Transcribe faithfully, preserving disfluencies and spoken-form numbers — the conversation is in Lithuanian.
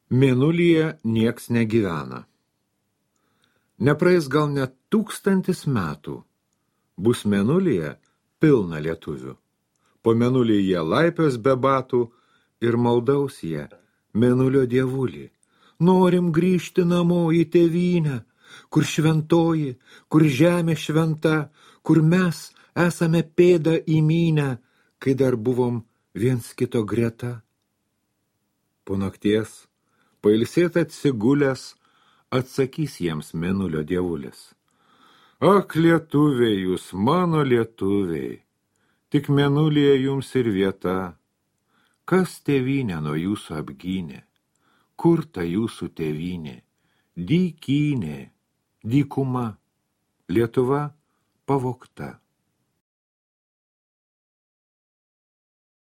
Mėnulyje nieks negyvena. Nepraeis gal net tūkstantis metų. Bus mėnulyje pilna lietuvių. Po mėnulį jie laipios be batų ir maldaus jie mėnulio dievulį. Norim grįžti namo į tėvynę, kur šventoji, kur žemė šventa, kur mes esame pėdą įmynę, kai dar buvom viens kito greta. Po nakties pailsėt atsigulęs, atsakys jiems mėnulio dievulis. Ak, lietuviai jūs, mano lietuviai, tik mėnulyje jums ir vieta. Kas tėvynę nuo jūsų apgynė? Kur ta jūsų tėvynė? Dykynė, dykuma, Lietuva pavogta.